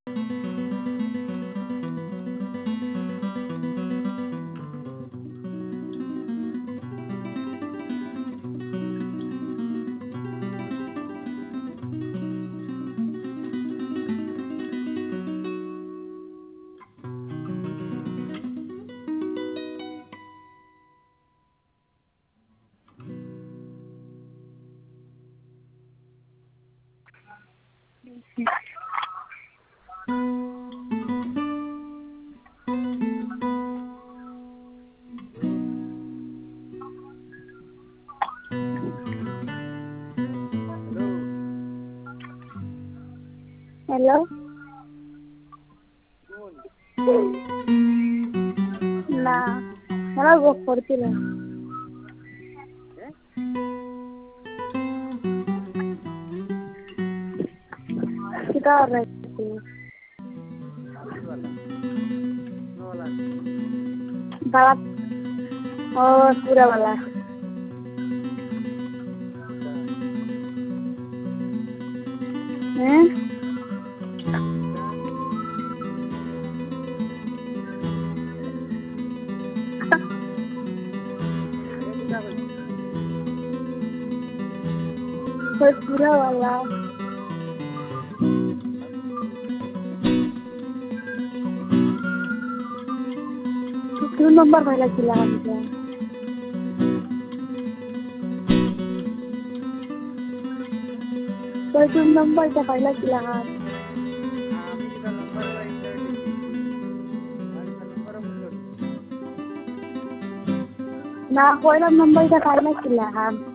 hello ना मला गोप ಕೊಡ್ತಿಲ್ಲ किताब रहती बड़ा और पूरा वाला हैं कोई पूरा वाला कितने नंबर पहला चिल्ला मुझे कोई तुम नंबर का पहला चिल्ला ना कोई नंबर का पहला चिल्ला